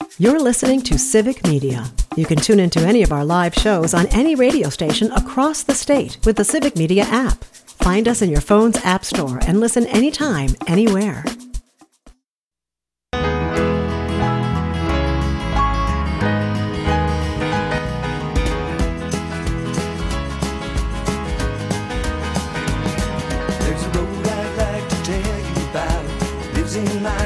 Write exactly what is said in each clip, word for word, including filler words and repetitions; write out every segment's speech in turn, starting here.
You're listening to Civic Media. You can tune into any of our live shows on any radio station across the state with the Civic Media app. Find us in your phone's app store and listen anytime, anywhere. There's a road I'd like to tell you about. Lives in my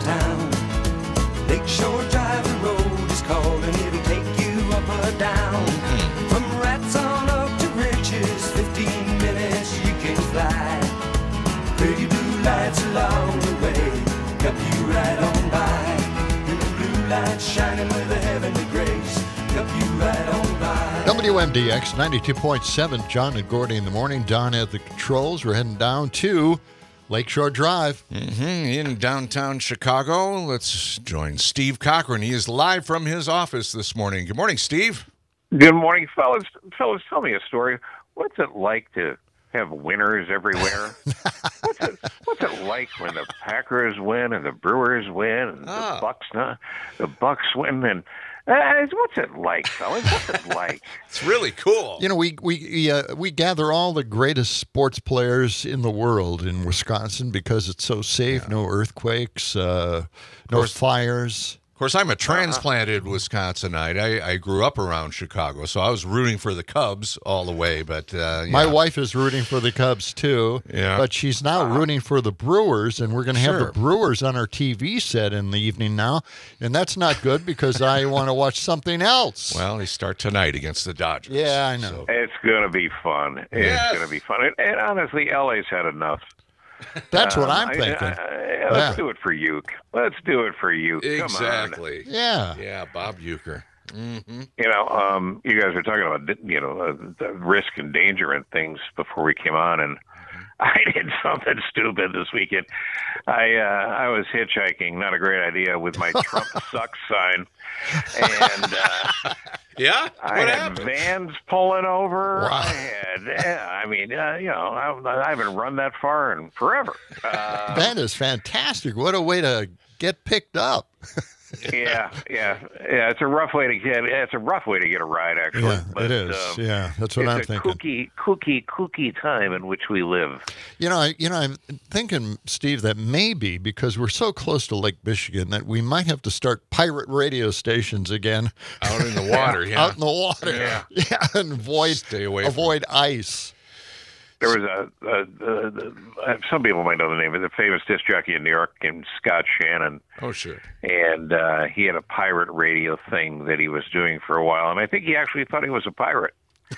hometown. Lakeshore Drive, the road is called, and it'll take you up or down. From Rats on up to Riches, fifteen minutes you can fly. Pretty blue lights along the way, help you right on by. And the blue lights shining with a heavenly grace, help you right on by. W M D X ninety-two point seven, John and Gordy in the morning. Don at the controls. We're heading down to Lakeshore Drive. Mm-hmm. In downtown Chicago, let's join Steve Cochran. He is live from his office this morning. Good morning, Steve. Good morning, fellas. Fellas, tell me a story. What's it like to have winners everywhere? what's it What's it like when the Packers win and the Brewers win and Ah. the Bucks uh, the Bucks win and uh, what's it like, fellas? What's it like? It's really cool. You know, we we uh, we gather all the greatest sports players in the world in Wisconsin because it's so safe. Yeah. No earthquakes, uh, no course. fires. Of course, I'm a transplanted Wisconsinite. I, I grew up around Chicago, so I was rooting for the Cubs all the way. But uh, yeah. My wife is rooting for the Cubs, too. Yeah. But she's now rooting for the Brewers, and we're going to have Sure. the Brewers on our T V set in the evening now. And that's not good because I want to watch something else. Well, they start tonight against the Dodgers. Yeah, I know. So- It's going to be fun. It's Yes. going to be fun. And, and honestly, L A's had enough. That's what Um, I'm thinking. I, I, let's Yeah. do it for Uke. Let's do it for Uke. Come on. Exactly. Yeah. Yeah, Bob Uecker. Mm-hmm. You know, um, you guys were talking about, you know, uh, the risk and danger and things before we came on, and I did something stupid this weekend. I uh, I was hitchhiking, not a great idea, with my Trump sucks sign, and uh, Yeah? I What had happened? vans pulling over. Wow. I had, eh, I mean, uh, you know, I, I haven't run that far in forever. Uh, That is fantastic. What a way to get picked up. yeah, yeah, yeah. It's a rough way to get. It's a rough way to get a ride, actually. Yeah, but, it is. um, Yeah, that's what it's I'm a thinking. kooky, kooky, kooky time in which we live. You know, I, you know, I'm thinking, Steve, that maybe because we're so close to Lake Michigan that we might have to start pirate radio stations again Out in the water, yeah. out in the water. Yeah. Yeah, and avoid Stay away from avoid ice. There was a, a, a, a some people might know the name of the famous disc jockey in New York named Scott Shannon, Oh, sure. and uh, he had a pirate radio thing that he was doing for a while, and I think he actually thought he was a pirate.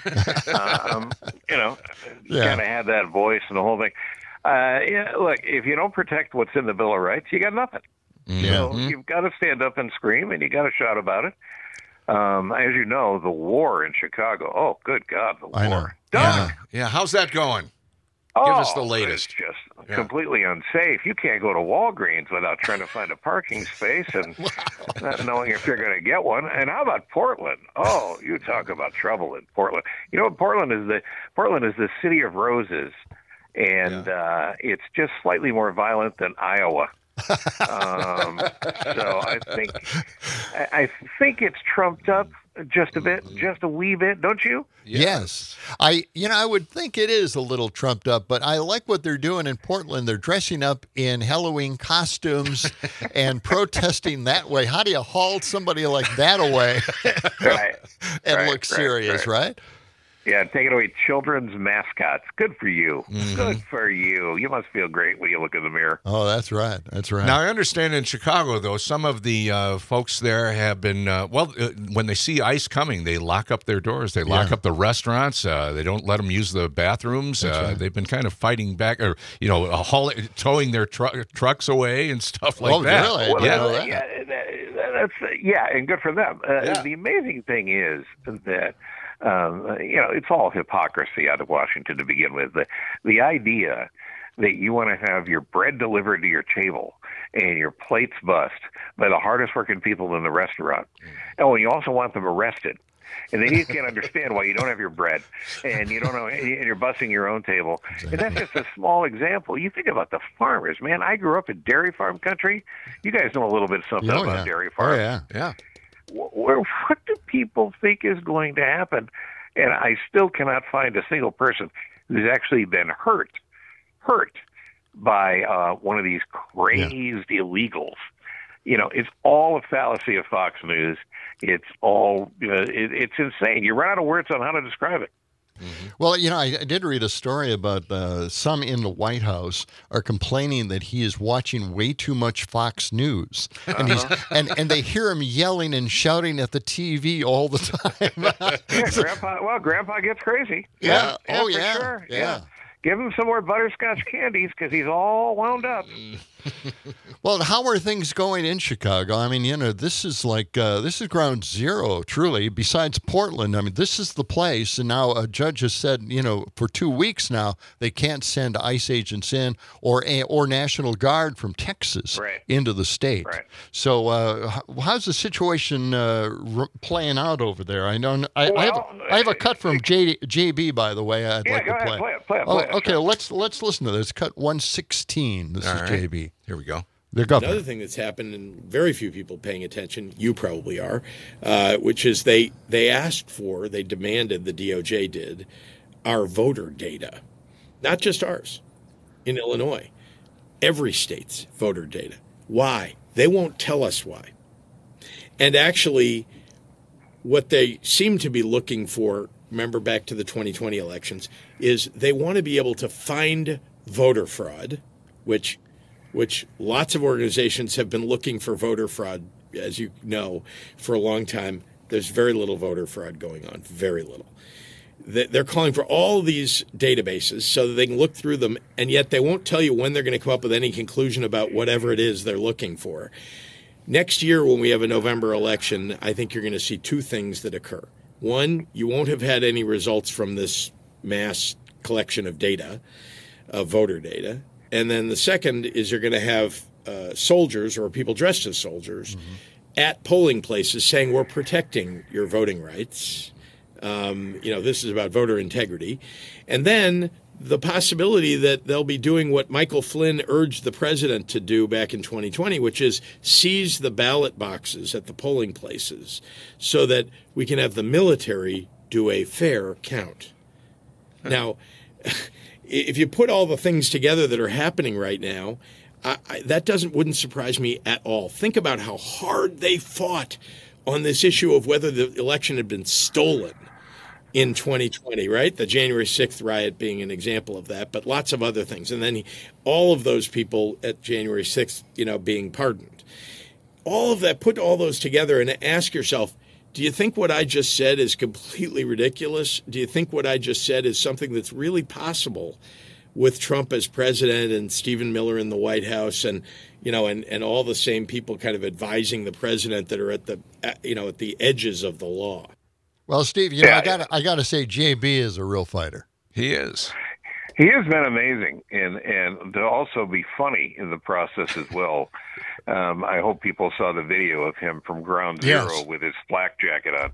um, you know, Yeah. kind of had that voice and the whole thing. Uh, yeah, look, if you don't protect what's in the Bill of Rights, you got nothing. Yeah. So you've got to stand up and scream, and you got to shout about it. Um, as you know, the war in Chicago. Oh, good God, the I know. war. Doug, Yeah. Yeah, how's that going? oh, Give us the latest. It's just Yeah. completely unsafe. You can't go to Walgreens without trying to find a parking space and not knowing if you're going to get one. And how about Portland? Oh, you talk about trouble in Portland. You know, Portland is the Portland is the city of roses, and uh, it's just slightly more violent than Iowa. um, so I think I, I think it's trumped up just a bit, just a wee bit, don't you? Yes. I you know, I would think it is a little trumped up, but I like what they're doing in Portland. They're dressing up in Halloween costumes and protesting that way. How do you haul somebody like that away Right. and Right, look right, serious, right. right? Yeah, taking away children's mascots. Good for you. Mm-hmm. Good for you. You must feel great when you look in the mirror. Oh, that's right. That's right. Now, I understand in Chicago, though, some of the uh, folks there have been, uh, well, uh, when they see ice coming, they lock up their doors. They lock Yeah. up the restaurants. Uh, they don't let them use the bathrooms. Uh, right. They've been kind of fighting back, or, you know, uh, hauling, towing their tru- trucks away and stuff like Oh, that. really? I Well, didn't Yeah. know that. yeah, that- that's yeah, and good for them. Uh, Yeah. The amazing thing is that um, you know it's all hypocrisy out of Washington to begin with. The the idea that you want to have your bread delivered to your table and your plates bust by the hardest working people in the restaurant, oh, and you also want them arrested. And then you can't understand why you don't have your bread, and you don't know, and you're bussing your own table. And that's just a small example. You think about the farmers, man. I grew up in dairy farm country. You guys know a little bit something Oh, about yeah. dairy Oh, farms. yeah. Yeah. Wh- What do people think is going to happen? And I still cannot find a single person who's actually been hurt, hurt by uh, one of these crazed illegals. You know, it's all a fallacy of Fox News. It's all, uh, it, it's insane. You run out of words on how to describe it. Well, you know, I, I did read a story about uh, some in the White House are complaining that he is watching way too much Fox News, and he's and, and they hear him yelling and shouting at the T V all the time. Yeah, Grandpa. Well, Grandpa gets crazy. Yeah. yeah Oh, for yeah. Sure. Yeah. Give him some more butterscotch candies because he's all wound up. Well, how are things going in Chicago? I mean, you know, this is like uh, this is ground zero, truly. Besides Portland, I mean, this is the place. And now a judge has said, you know, for two weeks now they can't send ICE agents in or or National Guard from Texas Right. into the state. Right. So, uh, h- how's the situation uh, r- playing out over there? I know I, I, have, Well, I have a cut from J, JB, by the way. I'd Yeah, like go to ahead, play. play it, play it, Oh, play it, okay. sure. Let's let's listen to this. Cut one sixteen. This All is right. J B. Here we go. The governor. Another thing that's happened, and very few people paying attention, you probably are, uh, which is they they asked for, they demanded, the D O J did, our voter data, not just ours. In Illinois, every state's voter data. Why? They won't tell us why. And actually, what they seem to be looking for, remember back to the twenty twenty elections, is they want to be able to find voter fraud, which which lots of organizations have been looking for voter fraud, as you know, for a long time. There's very little voter fraud going on, very little. They're calling for all these databases so that they can look through them, and yet they won't tell you when they're going to come up with any conclusion about whatever it is they're looking for. Next year, when we have a November election, I think you're going to see two things that occur. One, you won't have had any results from this mass collection of data, of voter data. And then the second is you're going to have uh, soldiers or people dressed as soldiers mm-hmm. at polling places saying we're protecting your voting rights. Um, you know, this is about voter integrity. And then the possibility that they'll be doing what Michael Flynn urged the president to do back in twenty twenty, which is seize the ballot boxes at the polling places so that we can have the military do a fair count. Now, if you put all the things together that are happening right now, I, I, that doesn't wouldn't surprise me at all. Think about how hard they fought on this issue of whether the election had been stolen in twenty twenty, right? The January sixth riot being an example of that, but lots of other things. And then he, all of those people at January sixth, you know, being pardoned. All of that, put all those together and ask yourself, do you think what I just said is completely ridiculous? Do you think what I just said is something that's really possible with Trump as president and Stephen Miller in the White House and, you know, and, and all the same people kind of advising the president that are at the, you know, at the edges of the law? Well, Steve, you know, Yeah, I got I got to say, J B is a real fighter. He is. He has been amazing, and and to also be funny in the process as well. Um, I hope people saw the video of him from Ground Zero Yes. with his flak jacket on.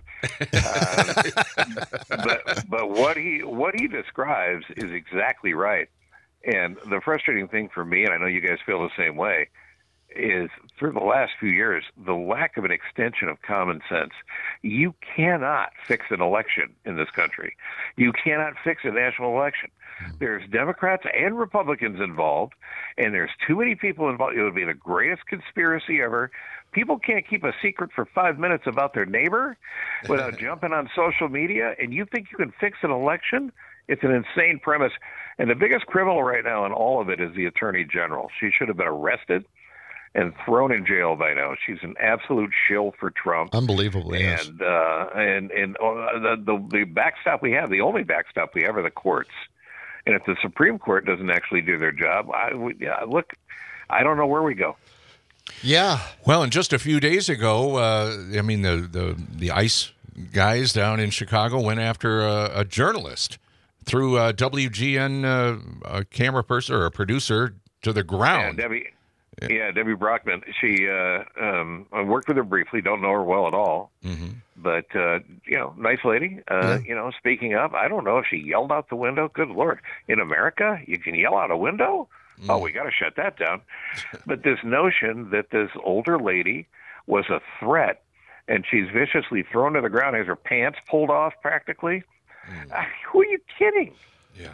Uh, but but what he what he describes is exactly right. And the frustrating thing for me, and I know you guys feel the same way, is through the last few years, the lack of an extension of common sense. You cannot fix an election in this country. You cannot fix a national election. There's Democrats and Republicans involved, and there's too many people involved. It would be the greatest conspiracy ever. People can't keep a secret for five minutes about their neighbor without jumping on social media, and you think you can fix an election? It's an insane premise. And the biggest criminal right now in all of it is the Attorney General. She should have been arrested and thrown in jail by now. She's an absolute shill for Trump. Unbelievable, yes. And uh, and and uh, the, the the backstop we have, the only backstop we have, are the courts. And if the Supreme Court doesn't actually do their job, I would, yeah, look, I don't know where we go. Yeah. Well, and just a few days ago, uh, I mean, the, the the ICE guys down in Chicago went after a, a journalist, threw a W G N uh, a camera person or a producer to the Yeah, ground. Debbie. Yeah, Debbie Brockman. She uh, um, I worked with her briefly. Don't know her well at all. Mm-hmm. but, uh, you know, nice lady, uh, Yeah. you know, speaking up. I don't know if she yelled out the window. Good Lord. In America, you can yell out a window? Oh, we got to shut that down. But this notion that this older lady was a threat and she's viciously thrown to the ground, has her pants pulled off practically. Mm. Who are you kidding? Yeah.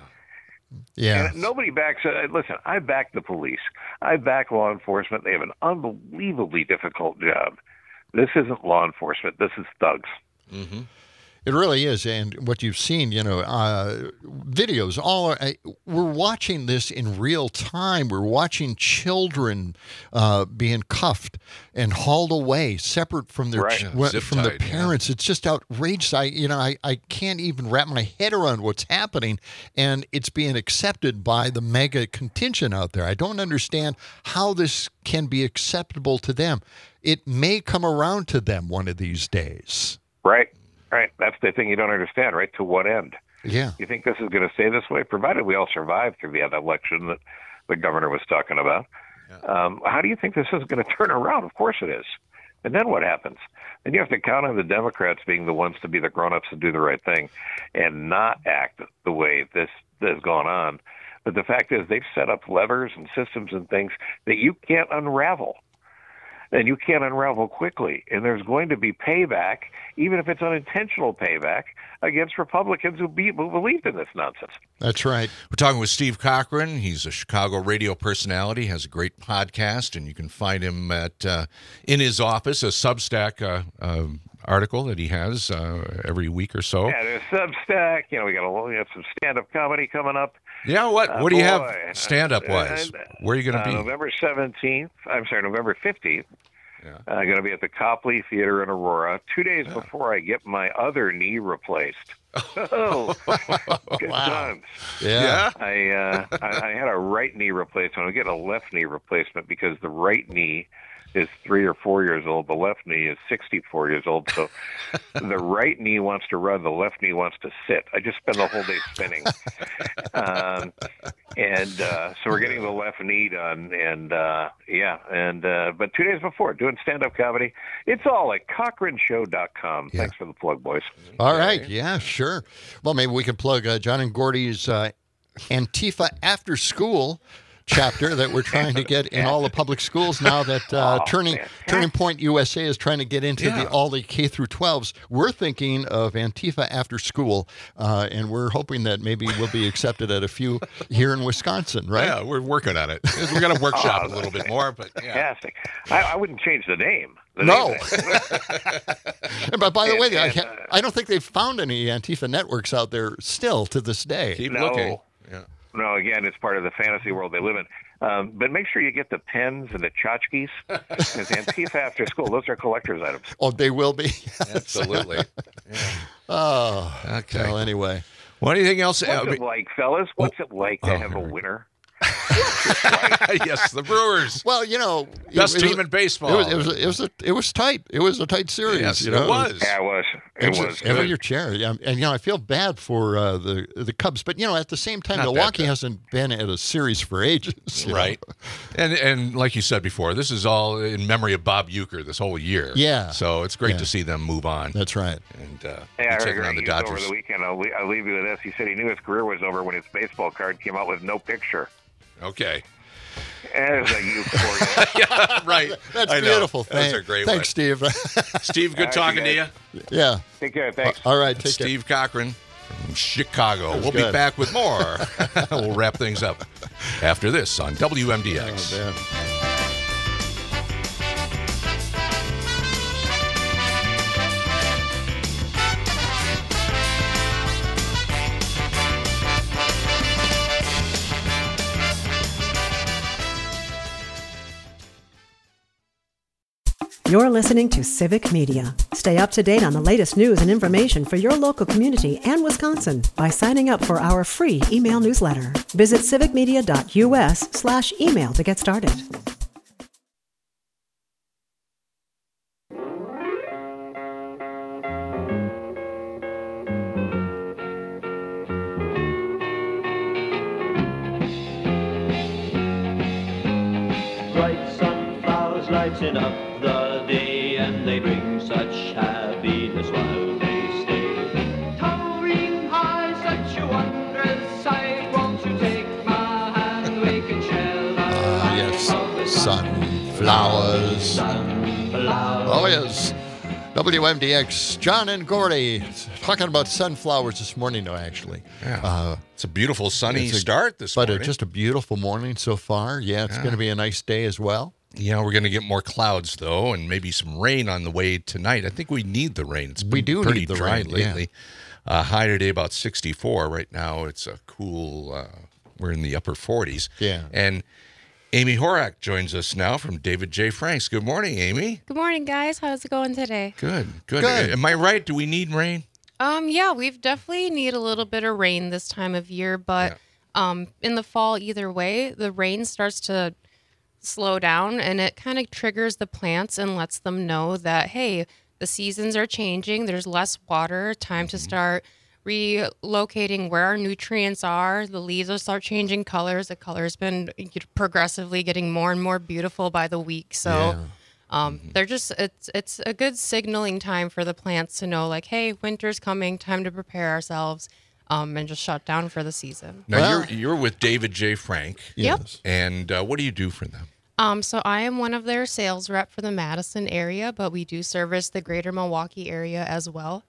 Yeah. And nobody backs it. Listen, I back the police. I back law enforcement. They have an unbelievably difficult job. This isn't law enforcement. This is thugs. Mm-hmm. It really is, and what you've seen, you know, uh, videos. All uh, we're watching this in real time. We're watching children uh, being cuffed and hauled away, separate from their Right. ch- Yeah, wa- zip from their tied, yeah. parents. It's just outrageous. I, you know, I, I can't even wrap my head around what's happening, and it's being accepted by the mega contingent out there. I don't understand how this can be acceptable to them. It may come around to them one of these days. Right. Right. That's the thing you don't understand, right? To what end? Yeah. You think this is going to stay this way? Provided we all survive through the election that the governor was talking about. Um, how do you think this is going to turn around? Of course it is. And then what happens? Then you have to count on the Democrats being the ones to be the grown-ups to do the right thing and not act the way this has gone on. But the fact is they've set up levers and systems and things that you can't unravel. And you can't unravel quickly. And there's going to be payback, even if it's unintentional payback, against Republicans who, be, who believed in this nonsense. That's right. We're talking with Steve Cochran. He's a Chicago radio personality, has a great podcast, and you can find him at uh, in his office, a Substack uh, uh, article that he has uh, every week or so. Yeah, there's Substack. You know, we got a, we have some stand-up comedy coming up. Yeah, what Uh, what do you boy, have stand-up wise? uh, Where are you going to Uh, be? November seventeenth. I'm sorry, November fifteenth. Yeah. I'm going to be at the Copley Theater in Aurora two days before I get my other knee replaced. Oh, good times. Yeah. I, uh, I I had a right knee replacement. I'm getting a left knee replacement because the right knee is three or four years old. The left knee is sixty-four years old. So the right knee wants to run. The left knee wants to sit. I just spend the whole day spinning. Um, and uh, so we're getting the left knee done. And uh, yeah, and uh, but two days before, doing stand-up comedy. It's all at Cochran Show dot com. Yeah. Thanks for the plug, boys. All right. Yeah, sure. Well, maybe we could plug uh, John and Gordy's uh, Antifa After School chapter that we're trying to get in all the public schools now that uh, Oh, Turning fantastic. Turning Point U S A is trying to get into Yeah. the all the K through twelves. We're thinking of Antifa After School, uh, and we're hoping that maybe we'll be accepted at a few here in Wisconsin, right? Yeah, we're working on it. We're going to workshop a little bit more, but yeah. Fantastic. I, I wouldn't change the name. The No. name But by the And- way, I, and, can't- uh, I don't think they've found any Antifa networks out there still to this day. Keep No. looking. Yeah. No, again, it's part of the fantasy world they live in. Um, but make sure you get the pens and the tchotchkes, because Antifa After School, those are collector's items. Oh, they will be. Absolutely. Oh, Okay. well, anyway. Well, anything else? What's Uh, it like, fellas? What's it like to oh, have a here we- winner? yes, the Brewers. Well, you know, it- Best it was- team in baseball. It was it was it was, a, it was tight. It was a tight series. Yes, you know? it was. Yeah, it was. It It's was. ever good. your chair, yeah, and you know I feel bad for uh, the the Cubs, but you know at the same time Not bad, Milwaukee bad. hasn't been at a series for ages, you know? Right. And and like you said before, this is all in memory of Bob Uecker this whole year. Yeah. So it's great Yeah. to see them move on. That's right. And uh, Yeah, I be heard taking on Greg the used over Dodgers. the weekend. I'll, le- I'll leave you with this. He said he knew his career was over when his baseball card came out with no picture. Okay. There's a you for you. Yeah, right. That's I know. beautiful. Those Thank- are great Thanks, Steve. Steve, good right, talking to you you. guys. yeah. Take care. Thanks. All right. Take care. Steve Cochran from Chicago. We'll be good. back with more. We'll wrap things up after this on W M D X. Oh, man. You're listening to Civic Media. Stay up to date on the latest news and information for your local community and Wisconsin by signing up for our free email newsletter. Visit civicmedia.us slash email to get started. Bright sunflowers lighting up the day, and they bring such happiness while Sunflowers. Oh, yes. W M D X, John and Gordy, talking about sunflowers this morning, no, actually. Yeah. Uh, It's a beautiful sunny it's a- start this but morning. it's just a beautiful morning so far. Yeah, it's Yeah. going to be a nice day as well. Yeah, we're going to get more clouds, though, and maybe some rain on the way tonight. I think we need the rain. It's been We do pretty need the dry rain, yeah. lately. Uh, high today about sixty-four. Right now it's a cool, uh, we're in the upper forties. Yeah. And Amy Horak joins us now from David J. Franks. Good morning, Amy. Good morning, guys. How's it going today? Good, good. Good. Am I right? Do we need rain? Um, yeah, we've definitely need a little bit of rain this time of year, but um, in the fall, either way, the rain starts to slow down, and it kind of triggers the plants and lets them know that, hey, the seasons are changing. There's less water. Time to start relocating where our nutrients are. The leaves will start changing colors. The color's been progressively getting more and more beautiful by the week. So Yeah. um, they're just it's it's a good signaling time for the plants to know, like, hey, winter's coming. Time to prepare ourselves um, and just shut down for the season. Now, Well- you're, you're with David J. Frank. Yep. Yes. And uh, what do you do for them? Um, so I am one of their sales rep for the Madison area, but we do service the greater Milwaukee area as well.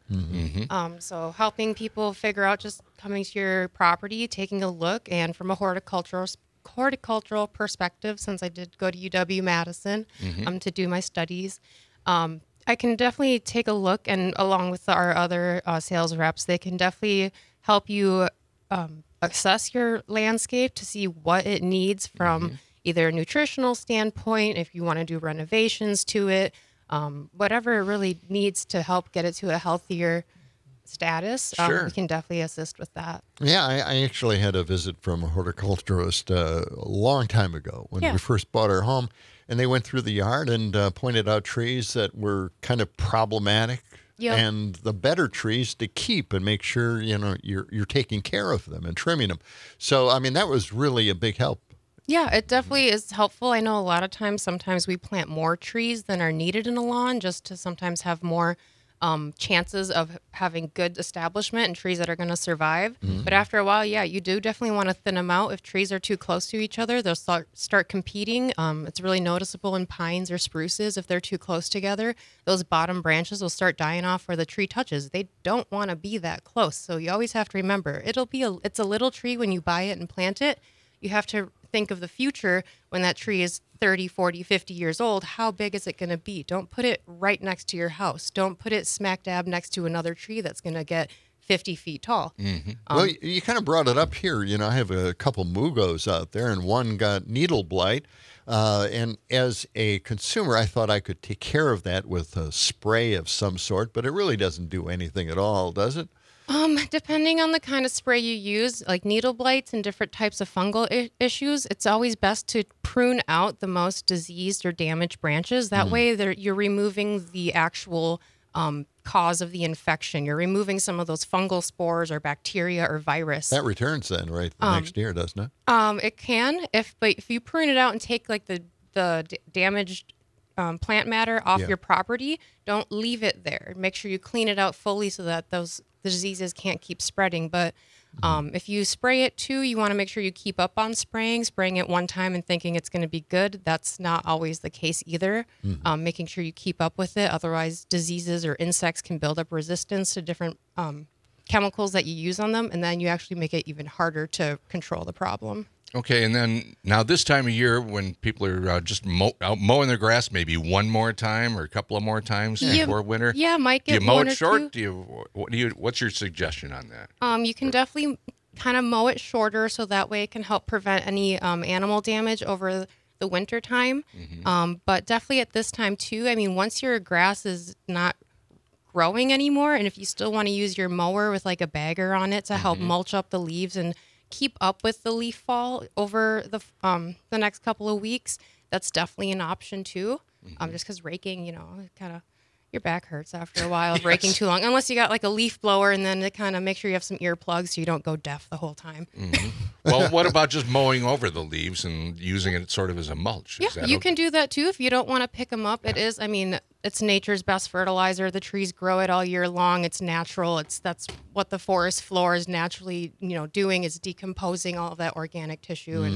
Um, so helping people figure out, just coming to your property, taking a look, and from a horticultural horticultural perspective, since I did go to U W Madison um, to do my studies, um, I can definitely take a look, and along with our other uh, sales reps, they can definitely help you um, assess your landscape to see what it needs from either a nutritional standpoint, if you want to do renovations to it, um, whatever it really needs to help get it to a healthier status. Um, Sure. we can definitely assist with that. Yeah, I, I actually had a visit from a horticulturist uh, a long time ago when Yeah. we first bought our home, and they went through the yard and uh, pointed out trees that were kind of problematic, Yep. and the better trees to keep and make sure you know you're you're taking care of them and trimming them. So I mean that was really a big help. Yeah, it definitely is helpful. I know a lot of times, sometimes we plant more trees than are needed in a lawn just to sometimes have more um, chances of having good establishment and trees that are going to survive. But after a while, yeah, you do definitely want to thin them out. If trees are too close to each other, they'll start, start competing. Um, it's really noticeable in pines or spruces. If they're too close together, those bottom branches will start dying off where the tree touches. They don't want to be that close. So you always have to remember, it'll be a, it's a little tree when you buy it and plant it. You have to think of the future when that tree is thirty, forty, fifty years old. How big is it going to be? Don't put it right next to your house. Don't put it smack dab next to another tree that's going to get fifty feet tall. well, you, you kind of brought it up here. You know, I have a couple mugos out there, and one got needle blight. Uh, and as a consumer, I thought I could take care of that with a spray of some sort, but it really doesn't do anything at all, does it? Um, depending on the kind of spray you use, like needle blights and different types of fungal I- issues, it's always best to prune out the most diseased or damaged branches. That way, they're, you're removing the actual um, cause of the infection. You're removing some of those fungal spores or bacteria or virus. That returns then, right, the next year, doesn't it? Um, it can, if but if you prune it out and take like the the d- damaged um, plant matter off Yeah. your property, don't leave it there. Make sure you clean it out fully so that those the diseases can't keep spreading. But um, if you spray it too, you want to make sure you keep up on spraying. Spraying it one time and thinking it's going to be good, that's not always the case either. Um, making sure you keep up with it. Otherwise, diseases or insects can build up resistance to different um, chemicals that you use on them, and then you actually make it even harder to control the problem. Okay, and then now this time of year when people are uh, just mow, out mowing their grass, maybe one more time or a couple of more times Yeah. before winter. Yeah, might Do you get mow one it or short? two. Do you? What do you? What's your suggestion on that? Um, you can definitely kind of mow it shorter, so that way it can help prevent any um, animal damage over the winter time. Um, but definitely at this time too. I mean, once your grass is not growing anymore, and if you still want to use your mower with like a bagger on it to help mulch up the leaves and keep up with the leaf fall over the um the next couple of weeks, that's definitely an option too. Um, just because raking, you know, kind of your back hurts after a while of raking too long, unless you got like a leaf blower, and then to kind of make sure you have some earplugs so you don't go deaf the whole time. Well, what about just mowing over the leaves and using it sort of as a mulch? Is Yeah, that you okay? can do that too if you don't want to pick them up. It is, I mean, it's nature's best fertilizer. The trees grow it all year long. It's natural. It's that's what the forest floor is naturally, you know, doing is decomposing all of that organic tissue and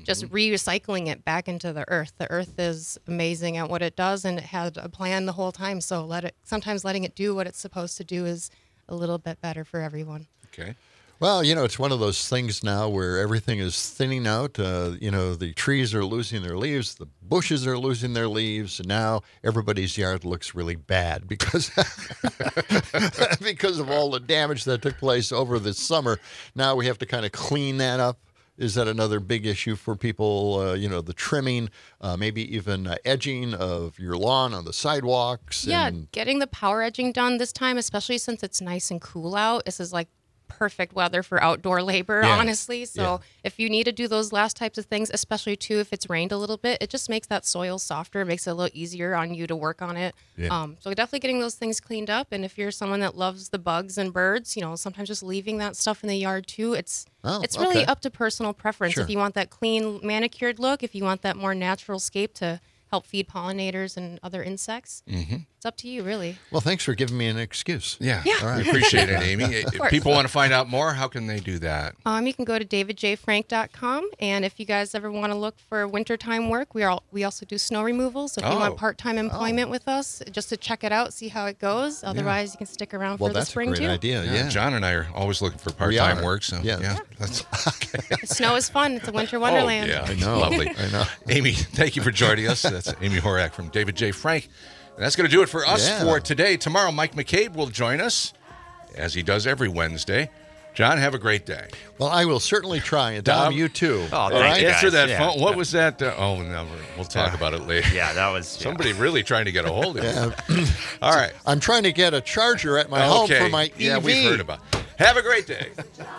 just recycling it back into the earth. The earth is amazing at what it does, and it had a plan the whole time. So let it. Sometimes letting it do what it's supposed to do is a little bit better for everyone. Okay. Well, you know, it's one of those things now where everything is thinning out. Uh, you know, the trees are losing their leaves, the bushes are losing their leaves, and now everybody's yard looks really bad because because of all the damage that took place over this summer. Now we have to kind of clean that up. Is that another big issue for people? Uh, you know, the trimming, uh, maybe even uh, edging of your lawn on the sidewalks. Yeah, and getting the power edging done this time, especially since it's nice and cool out. This is like perfect weather for outdoor labor, Yeah. honestly. So Yeah. if you need to do those last types of things, especially too if it's rained a little bit, it just makes that soil softer, makes it a little easier on you to work on it. Yeah. Um, so definitely getting those things cleaned up. And if you're someone that loves the bugs and birds, you know, sometimes just leaving that stuff in the yard too. It's Oh, it's really okay. up to personal preference. Sure. If you want that clean, manicured look, if you want that more natural scape to help feed pollinators and other insects, Mm-hmm. it's up to you, really. well, thanks for giving me an excuse. Yeah. Yeah. All right. We appreciate it, Amy. If course. people want to find out more, how can they do that? Um, you can go to david j frank dot com, and if you guys ever want to look for wintertime work, we are we also do snow removal. So if you Oh. want part-time employment with us, just to check it out, see how it goes. Otherwise, you can stick around Well, for the that's a spring great too. idea. Yeah. John and I are always looking for We part-time are. work. So Yeah. yeah, that's Snow is fun. It's a winter wonderland. Oh, yeah. I know. Lovely. I know. Amy, thank you for joining us. That's Amy Horak from David J. Frank. And that's going to do it for us Yeah. for today. Tomorrow, Mike McCabe will join us, as he does every Wednesday. John, have a great day. Well, I will certainly try. And Dom, Dom? you too. Oh, All thank right? you. Answer guys, that yeah. phone. What was that? Uh, oh, no, we'll talk about it later. Yeah, that was yeah. Somebody really trying to get a hold of you. All right. I'm trying to get a charger at my home Okay. for my E V. Yeah, we've heard about it. Have a great day.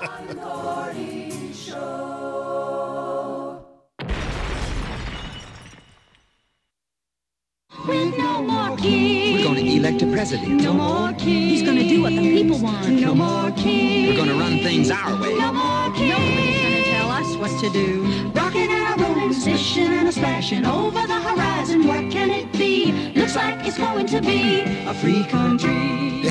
With no more kids. We're going to elect a president. No more kids. He's gonna do what the people want. No more kids. We're going to run things our way. No more kids. Nobody's gonna tell us what to do. Rocking and a rolling, swishing and a splashing over the horizon. What can it be? Looks like it's going to be a free country.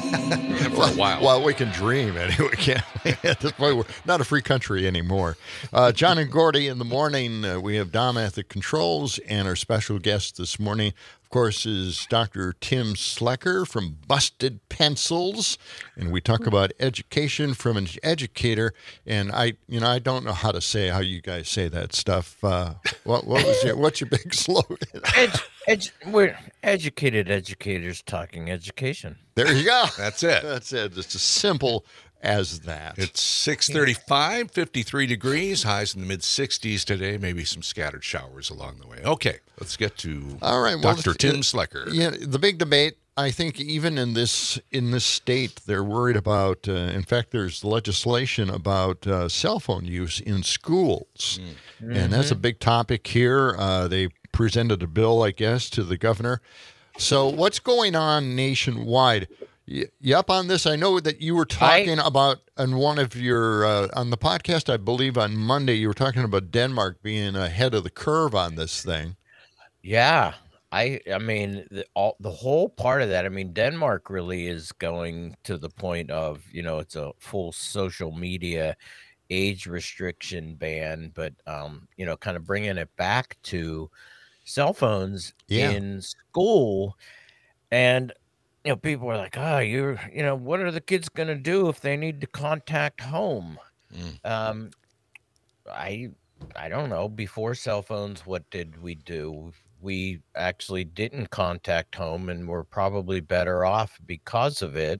For a while. Well, we can dream anyway. Can't we? At this point, we're not a free country anymore. Uh, John and Gordy in the morning. Uh, we have Dom at the controls, and our special guest this morning, of course, is Doctor Tim Slecker from Busted Pencils, and we talk about education from an educator. And I, you know, I don't know how to say how you guys say that stuff. Uh, what, what was your, what's your big slogan? Edu- edu- we're educated educators talking education. There you go. That's it. That's it. It's as simple as that. It's six thirty-five, fifty-three degrees, highs in the mid-sixties today, maybe some scattered showers along the way. Okay, let's get to All right, well, Doctor it's- Tim it- Slecker. Yeah, the big debate. I think even in this in this state, they're worried about. Uh, in fact, there's legislation about uh, cell phone use in schools, and that's a big topic here. Uh, they presented a bill, I guess, to the governor. So, what's going on nationwide? You, you up on this? I know that you were talking about on one of your uh, on the podcast, I believe on Monday, you were talking about Denmark being ahead of the curve on this thing. Yeah, I I mean the all the whole part of that. I mean Denmark really is going to the point of, you know, it's a full social media age restriction ban, but um you know, kind of bringing it back to cell phones Yeah. in school. And you know, people are like, oh, you're, you know, what are the kids going to do if they need to contact home? Um, I, I don't know. Before cell phones, what did we do? We actually didn't contact home, and we're probably better off because of it.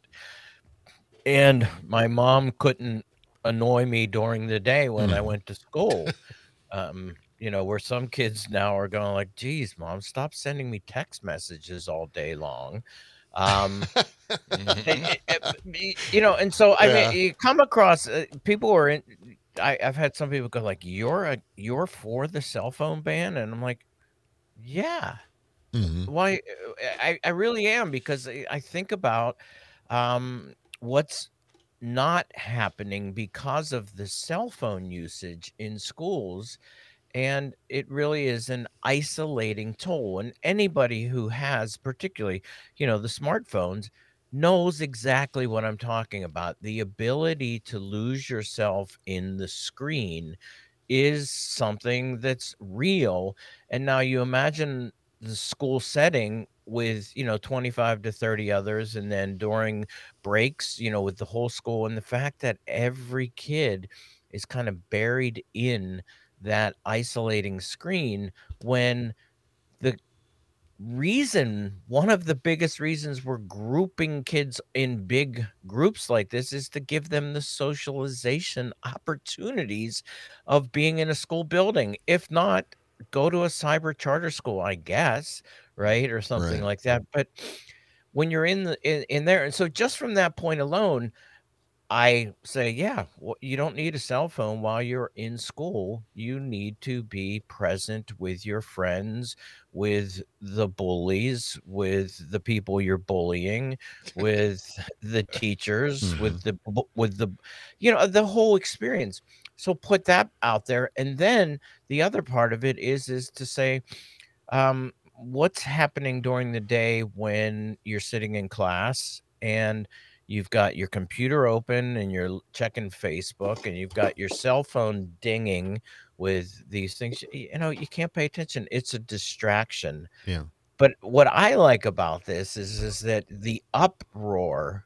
And my mom couldn't annoy me during the day when I went to school. Um, you know, where some kids now are going like, geez, mom, stop sending me text messages all day long. Um, it- it- you know, and so I Yeah. mean, you come across uh, people who are in. I, I've had some people go like, "You're a you're for the cell phone ban," and I'm like, "Yeah, Mhm. why? I I really am, because I I think about um, what's not happening because of the cell phone usage in schools. And it really is an isolating toll. And anybody who has, particularly, you know, the smartphones, knows exactly what I'm talking about. The ability to lose yourself in the screen is something that's real. And now you imagine the school setting with, you know, twenty-five to thirty others, and then during breaks, you know, with the whole school, and the fact that every kid is kind of buried in that isolating screen, when the reason, one of the biggest reasons we're grouping kids in big groups like this is to give them the socialization opportunities of being in a school building. If not, go to a cyber charter school, I guess, right? Or something Right. like that. But when you're in the in, in there, and so just from that point alone, I say, yeah, well, you don't need a cell phone while you're in school. You need to be present with your friends, with the bullies, with the people you're bullying, with the teachers, with the bu- with the, you know, the whole experience. So put that out there, and then the other part of it is is to say, um, what's happening during the day when you're sitting in class and you've got your computer open and you're checking Facebook and you've got your cell phone dinging with these things. y- You know, you can't pay attention. It's a distraction. Yeah. But what I like about this is is that the uproar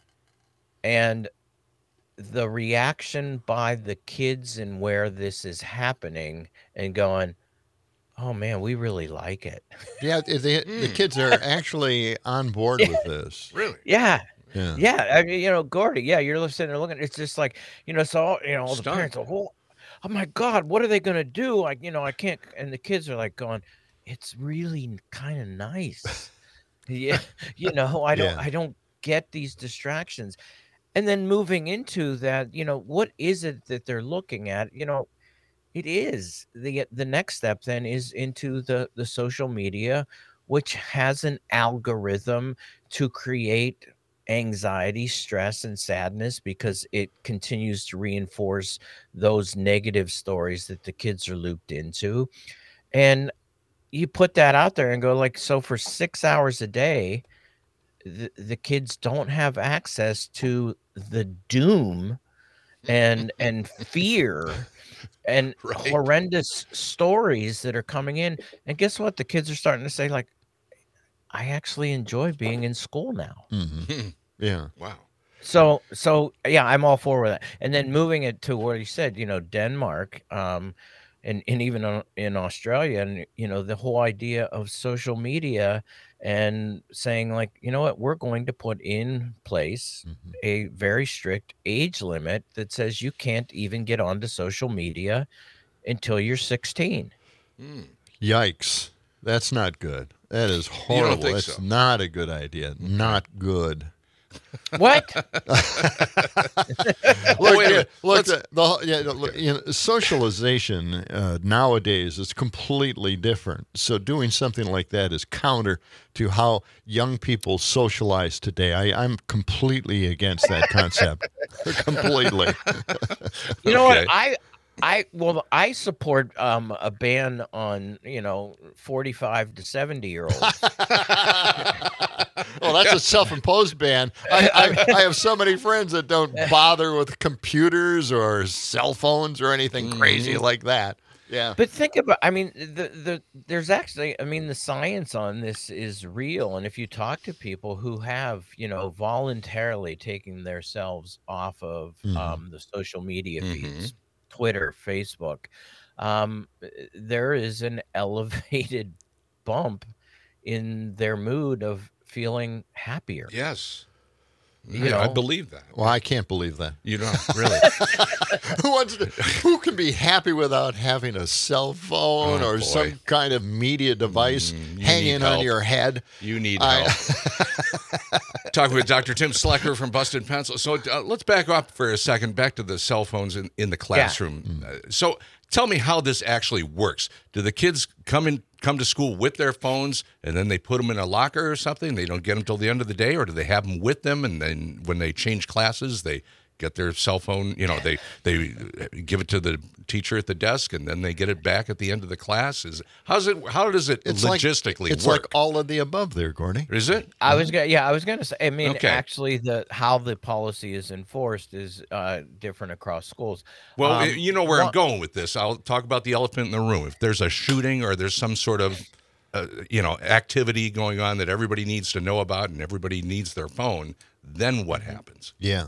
and the reaction by the kids and where this is happening and going, oh man, we really like it. Yeah, the, the kids are actually on board with this. Really? Yeah. Yeah. Yeah. I mean, you know, Gordy, yeah, you're listening and looking. It's just like, you know, so, you know, all the Stunned. parents are, oh, oh my God, what are they going to do? Like, you know, I can't. And the kids are like going, it's really kind of nice. Yeah. You know, I don't, Yeah. I don't get these distractions. And then moving into that, you know, what is it that they're looking at? You know, it is the the next step then is into the the social media, which has an algorithm to create anxiety, stress, and sadness because it continues to reinforce those negative stories that the kids are looped into. And you put that out there and go like, so for six hours a day, the, the kids don't have access to the doom and and fear and Right. horrendous stories that are coming in. And guess what? The kids are starting to say, like, I actually enjoy being in school now. Mhm. Yeah. Wow. So, so yeah, I'm all for that. And then moving it to what he said, you know, Denmark, um, and, and even on- in Australia, and, you know, the whole idea of social media and saying, like, you know what, we're going to put in place Mhm. a very strict age limit that says you can't even get onto social media until you're sixteen. Yikes. That's not good. That is don't horrible. think That's so? not a good idea. Not good. What? Look, wait a yeah, minute. look, the, the whole- yeah, look, you know, socialization uh, nowadays is completely different. So doing something like that is counter to how young people socialize today. I, I'm completely against that concept. Completely. You know Okay. what? I I well I support um a ban on, you know, forty-five to seventy year olds. Well, that's a self-imposed ban. I, I, I have so many friends that don't bother with computers or cell phones or anything crazy like that. Yeah. But think about, I mean, the the there's actually, I mean, the science on this is real. And if you talk to people who have, you know, voluntarily taken themselves off of Mhm. um, the social media Mhm. feeds, Twitter, Facebook, um, there is an elevated bump in their mood of feeling happier. Yes. You I, I know? believe that. Well, I can't believe that. You don't really. Who wants to, who can be happy without having a cell phone Oh, or boy. some kind of media device Mm, you hanging need on help. your head? You need I- help. Talking with Doctor Tim Slecker from Busted Pencil. So uh, let's back up for a second, back to the cell phones in, in the classroom. Uh, so tell me how this actually works. Do the kids come in, come to school with their phones, and then they put them in a locker or something? They don't get them till the end of the day, or do they have them with them, and then when they change classes, they get their cell phone. You know, they they give it to the teacher at the desk, and then they get it back at the end of the class. Is how's it? How does it It's logistically like, it's work? like all of the above there, Gordy. Is it? I was gonna, yeah, I was gonna say. I mean, Okay. actually, the how the policy is enforced is uh, different across schools. Well, Um, you know where I'm one- going with this. I'll talk about the elephant in the room. If there's a shooting or there's some sort of, uh, you know, activity going on that everybody needs to know about and everybody needs their phone, then what happens? Yeah.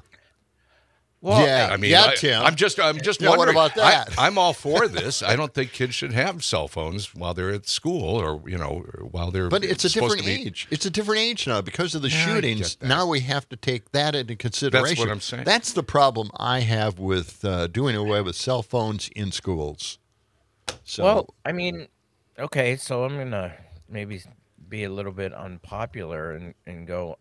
Well, yeah, I mean, yeah, I, Tim. I'm just, I'm just Yeah, what wondering. about that? I, I'm all for this. I don't think kids should have cell phones while they're at school or you know while they're. But it's a supposed different to be- age. It's a different age now because of the Yeah, I shootings. get that. Now we have to take that into consideration. I'm saying. That's the problem I have with uh, doing away with cell phones in schools. So, Well, I mean, okay, so I'm gonna maybe be a little bit unpopular and and go.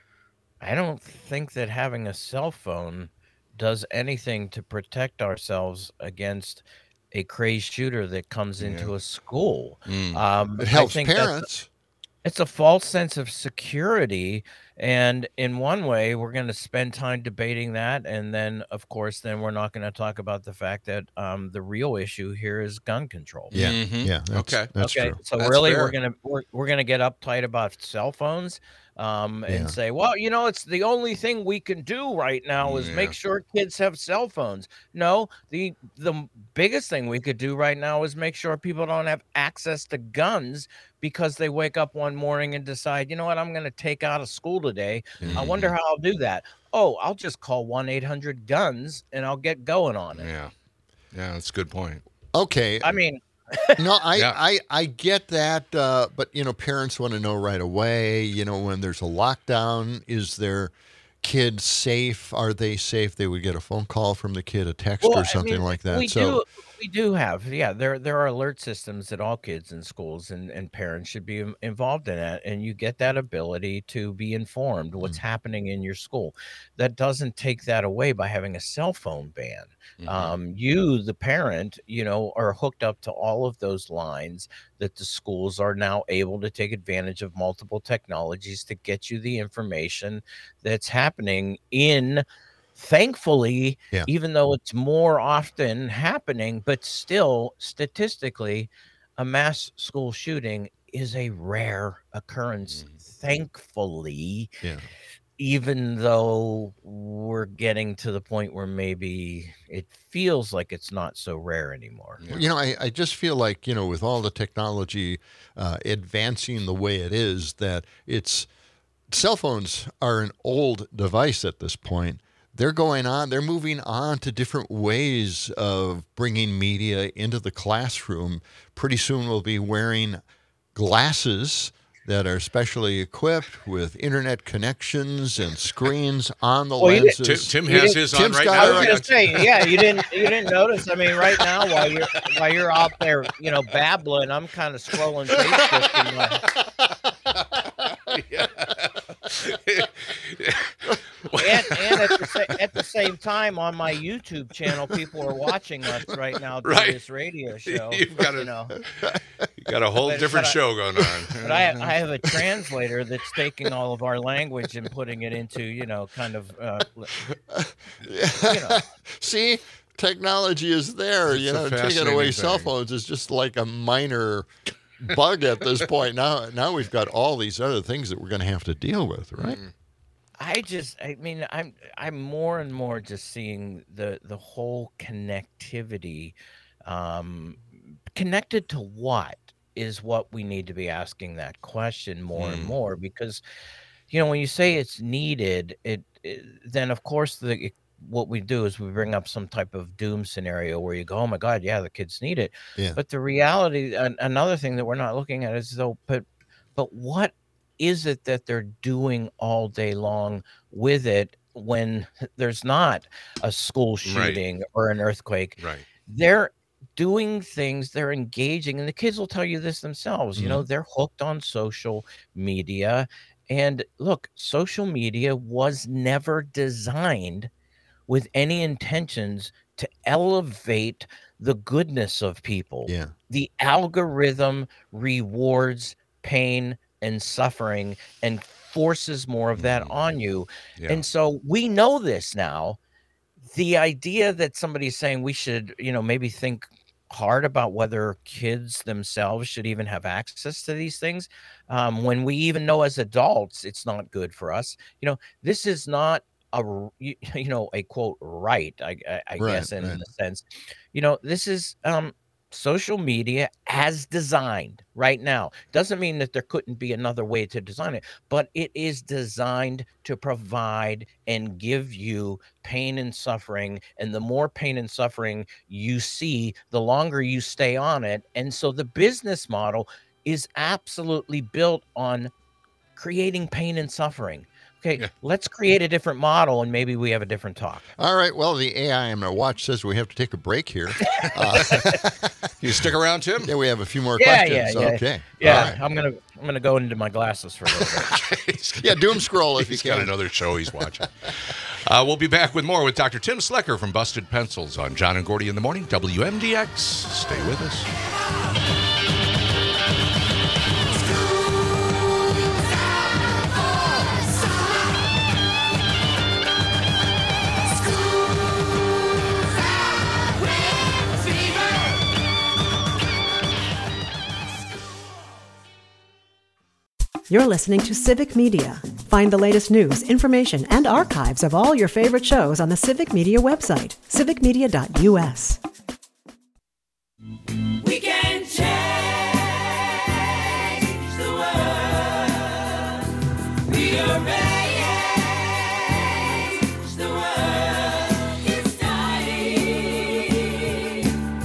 I don't think that having a cell phone does anything to protect ourselves against a crazed shooter that comes into a school. Mm. Um, it I helps think that's a- parents. It's a false sense of security, and in one way, we're going to spend time debating that, and then, of course, then we're not going to talk about the fact that um, the real issue here is gun control. Yeah, Mhm. yeah. That's, Okay. that's okay, true. so That's really, fair. we're gonna we're, we're gonna get uptight about cell phones, um, and Yeah. say, well, you know, it's the only thing we can do right now is Yeah. make sure kids have cell phones. No, the the biggest thing we could do right now is make sure people don't have access to guns because they wake up one morning and decide, you know what, I'm going to take out of school today. I wonder how I'll do that. Oh, I'll just call one eight hundred guns and I'll get going on it. Yeah, yeah, that's a good point. Okay. I mean, no, I, Yeah. I, I get that, uh, but you know, parents want to know right away. You know, when there's a lockdown, is their kid safe? Are they safe? They would get a phone call from the kid, a text Well, or I something mean, like that. We so, do, we do have, yeah. There, there are alert systems that all kids in schools and, and parents should be in- involved in it, and you get that ability to be informed what's Mm. happening in your school. That doesn't take that away by having a cell phone ban. Mhm. Um, you, the parent, you know, are hooked up to all of those lines that the schools are now able to take advantage of multiple technologies to get you the information that's happening in. Thankfully, Yeah. even though it's more often happening, but still statistically, a mass school shooting is a rare occurrence. Thankfully, yeah. even though we're getting to the point where maybe it feels like it's not so rare anymore. You know, I, I just feel like, you know, with all the technology uh, advancing the way it is, that it's cell phones are an old device at this point. They're going on, they're moving on to different ways of bringing media into the classroom. Pretty soon we'll be wearing glasses that are specially equipped with internet connections and screens on the Well, you did- lenses. Tim, Tim You has did- his on Tim's right got I it now. was right. gonna say, yeah, you didn't you didn't notice. I mean, right now while you're while you're out there, you know, babbling, I'm kind of scrolling Facebook. In my, and and at the sa- at the same time on my YouTube channel, people are watching us right now through Right. this radio show. You've got you a- know, You got a whole But- different but I- show going on. but I I have a translator that's taking all of our language and putting it into, you know, kind of uh, li- you know. See, technology is there. It's you a know, taking fascinating away cell thing. phones is just like a minor bug at this point. Now, now we've got all these other things that we're going to have to deal with, right? I just, I mean, I'm, I'm more and more just seeing the the whole connectivity, um, connected to what is what we need to be asking that question more and Mm. more, because, you know, when you say it's needed, it, it then of course the it, what we do is we bring up some type of doom scenario where you go, oh my God, yeah, the kids need it. Yeah. But the reality, an, another thing that we're not looking at is though, but, but what is it that they're doing all day long with it when there's not a school Right. shooting or an earthquake? Right. They're doing things, they're engaging, and the kids will tell you this themselves. You know, they're hooked on social media. And look, social media was never designed with any intentions to elevate the goodness of people. Yeah. The algorithm rewards pain and suffering and forces more of that on you. Yeah. And so we know this now. the idea that somebody's saying we should, you know, maybe think hard about whether kids themselves should even have access to these things, um, when we even know as adults it's not good for us. You know, this is not a r- you, you know a quote right. I, I, I Right, guess in right. the sense, you know, this is um, social media as designed right now. Doesn't mean that there couldn't be another way to design it, but it is designed to provide and give you pain and suffering. And the more pain and suffering you see, the longer you stay on it. And so the business model is absolutely built on creating pain and suffering. Okay, Yeah. let's create a different model and maybe we have a different talk. All right. Well, the A I on my watch says we have to take a break here. Uh, You stick around, Tim? yeah, we have a few more Yeah, questions. yeah, yeah. Okay. Yeah, All right. I'm gonna I'm gonna go into my glasses for a little bit. Yeah, doom scroll if you He's got can. another show he's watching. uh, we'll be back with more with Doctor Tim Slecker from Busted Pencils on John and Gordy in the Morning, W M D X. Stay with us. You're listening to Civic Media. Find the latest news, information, and archives of all your favorite shows on the Civic Media website, civic media dot u s. We can change the world. Rearrange the world. It's dying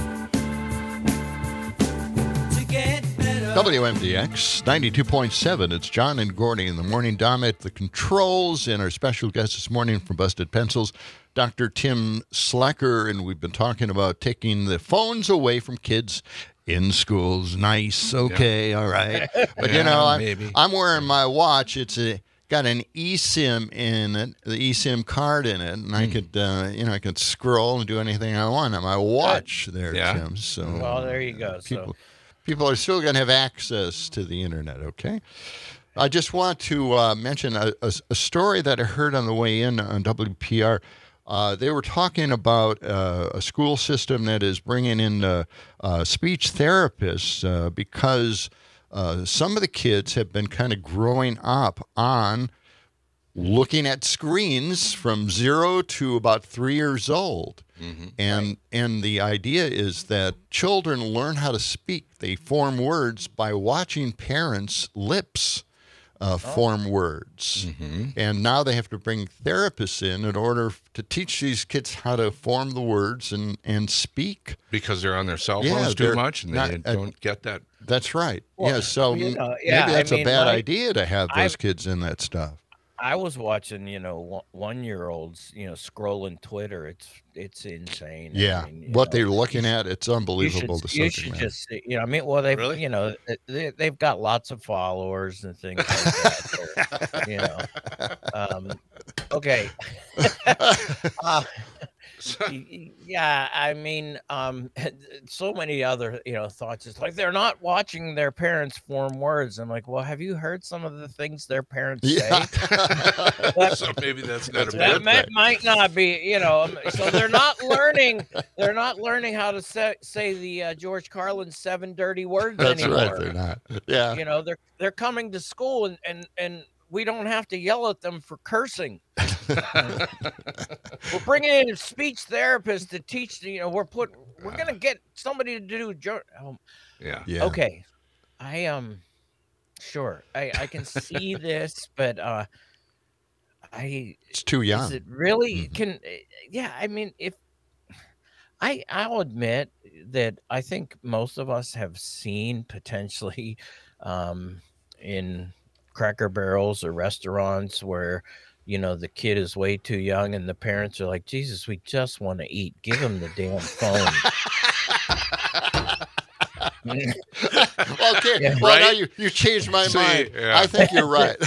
to get better. W M D X ninety-two point seven. It's John and Gordy in the morning. Dom at the controls, and our special guest this morning from Busted Pencils, Doctor Tim Slecker. And we've been talking about taking the phones away from kids in schools. Nice. Okay. All right. But, you Yeah, know, I'm, maybe. I'm wearing my watch. It's a got an eSIM in it, the eSIM card in it, and Hmm. I could, uh, you know, I could scroll and do anything I want on my watch there, Yeah. Tim. So, Well, there you go. people, So people are still going to have access to the internet, okay? I just want to uh, mention a, a, a story that I heard on the way in on W P R. Uh, they were talking about uh, a school system that is bringing in uh, uh, speech therapists uh, because uh, some of the kids have been kind of growing up on looking at screens from zero to about three years old. And and the idea is that children learn how to speak. They form words by watching parents' lips uh, form words. And now they have to bring therapists in in order to teach these kids how to form the words and, and speak. Because they're on their cell Yeah, phones too they're much and not- they uh, don't get that. That's right. Well, yeah, so you m- know, yeah, maybe I that's mean, a bad like, idea to have those I've- kids in that stuff. I was watching, you know, one year olds, you know, scrolling Twitter. It's it's insane. I Yeah, mean, you what know, they're looking at, it's you should, unbelievable. the you subject should matter. just, see- you know, I mean, well, they've, Really? you know, they, they've got lots of followers and things like that. They're, you know, um, okay. uh, y- y- yeah, I mean, um, so many other, you know, thoughts. It's like they're not watching their parents form words. I'm like, well, have you heard some of the things their parents Yeah. say? So maybe that's not a That's bad That might, thing. might not be, you know. um, So they're not learning. They're not learning how to say, say the uh, George Carlin seven dirty words That's anymore. right, they're not. Yeah. You know, they're they're coming to school and and and we don't have to yell at them for cursing. We're bringing in a speech therapist to teach. You know, we're put. We're gonna get somebody to do. jo- Um, Yeah. Yeah. Okay, I um, sure, I I can see this, but uh, I It's too is young. it really Mhm. can? eh, Yeah, I mean, if I I'll admit that I think most of us have seen potentially um, in Cracker Barrels or restaurants where you know the kid is way too young and the parents are like, Jesus, we just want to eat. Give him the damn phone. Okay. Yeah. Well, now Right? you, you changed my See, mind. yeah. I think you're right.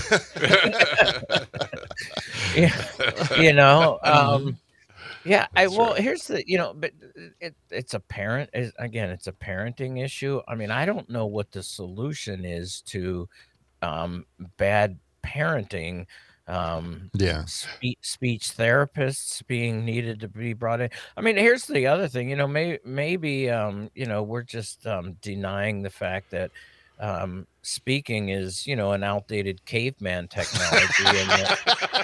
Yeah, you know, um, yeah. I That's well, right. here's the you know, but it, it's a parent. Is again, it's a parenting issue. I mean, I don't know what the solution is to um, bad parenting. Um, Yeah. spe- speech therapists being needed to be brought in. I mean, here's the other thing, you know, may, maybe, um, you know, we're just um, denying the fact that um, speaking is, you know, an outdated caveman technology. and that,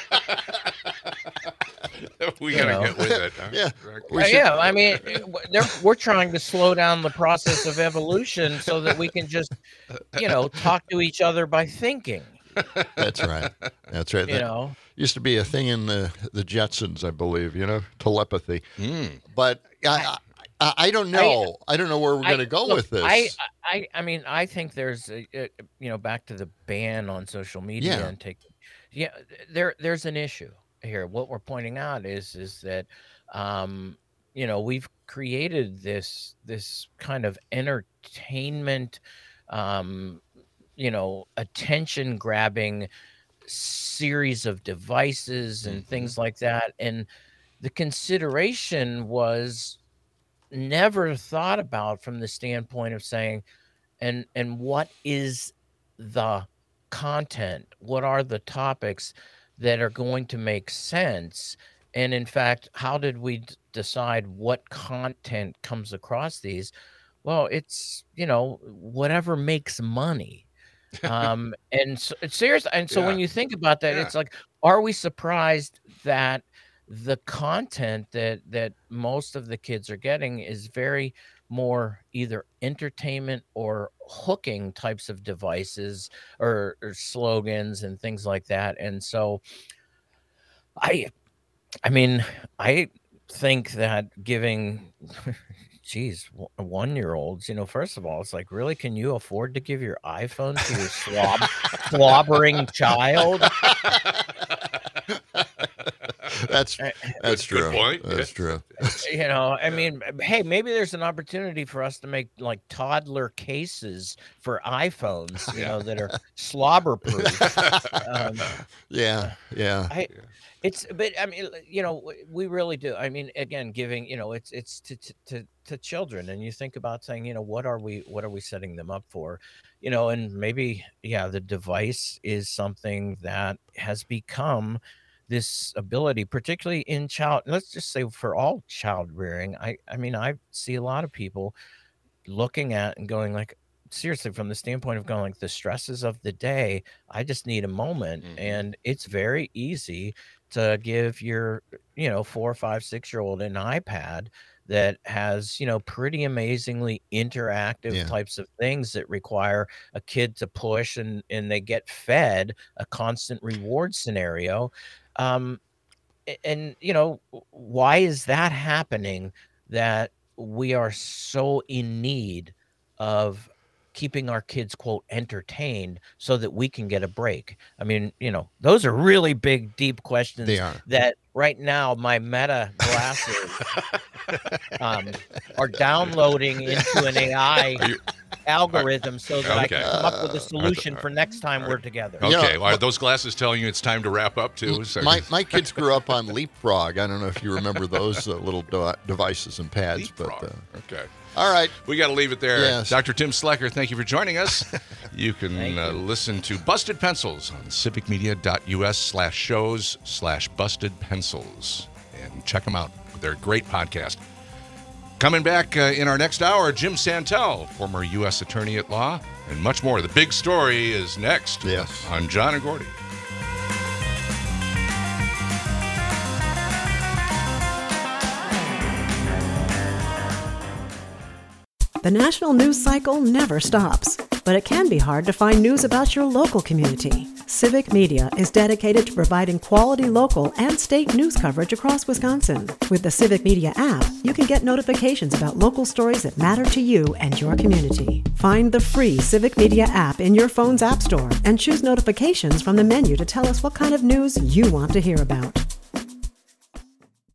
we you gotta know. get with it. huh? Yeah. Uh, yeah, I mean, they're, we're trying to slow down the process of evolution so that we can just, you know, talk to each other by thinking. That's right. That's right. You That know, used to be a thing in the, the Jetsons, I believe, you know, telepathy. Mm. But I, I, I don't know. I, I don't know where we're going to I- go look, with this. I, I, I mean, I think there's, a, a- you know, back to the ban on social media Yeah. and take, yeah, there, there's an issue here. What we're pointing out is, is that, um, you know, we've created this, this kind of entertainment, um, you know, attention grabbing series of devices and things like that. And the consideration was never thought about from the standpoint of saying, and and what is the content? What are the topics that are going to make sense? And in fact, how did we d- decide what content comes across these? Well, it's, you know, whatever makes money. Um, and so it's serious. And so when Yeah. you think about that, Yeah. it's like, are we surprised that the content that that most of the kids are getting is very more either entertainment or hooking types of devices or, or slogans and things like that? And so I I mean, I think that giving geez, w- one-year-olds, you know, first of all, it's like, really, can you afford to give your iPhone to your slob slobbering child? That's Uh, that's That's a good true. point. That's true. You know, I mean, hey, maybe there's an opportunity for us to make like toddler cases for iPhones, you know, that are slobber proof. Um, Yeah. Yeah. I, it's, but I mean, you know, w- we really do. I mean, again, giving, you know, it's it's to to to, to children, and you think about saying, you know, what are we what are we setting them up for, you know, and maybe, yeah, the device is something that has become this ability, particularly in child. Let's just say for all child rearing. I I mean, I see a lot of people looking at and going like, seriously, from the standpoint of going like the stresses of the day, I just need a moment. Mhm. And it's very easy to give your, you know, four, five, six year old an iPad that has, you know, pretty amazingly interactive Yeah. types of things that require a kid to push and and they get fed a constant reward scenario. Um, a- and you know, w- why is that happening, that we are so in need of keeping our kids, quote, entertained so that we can get a break? I mean, you know, those are really big, deep questions They are. that right now my Meta glasses um, are downloading into an A I Are you- algorithm so that I can Okay. come up with a Are solution the- for next time we're together. You know, Okay, well, my- are those glasses telling you it's time to wrap up too? So- My my kids grew up on Leapfrog. I don't know if you remember those uh, little de- devices and pads, Leapfrog. but uh, Okay. all right. We got to leave it there. Yes. Doctor Tim Slecker, thank you for joining us. You can Thank uh, you. listen to Busted Pencils on civicmedia.us slash shows slash busted pencils. And check them out. They're a great podcast. Coming back uh, in our next hour, Jim Santel, former U S attorney at law, and much more. The big story is next Yes. on John and Gordy. The national news cycle never stops, but it can be hard to find news about your local community. Civic Media is dedicated to providing quality local and state news coverage across Wisconsin. With the Civic Media app, you can get notifications about local stories that matter to you and your community. Find the free Civic Media app in your phone's app store and choose notifications from the menu to tell us what kind of news you want to hear about.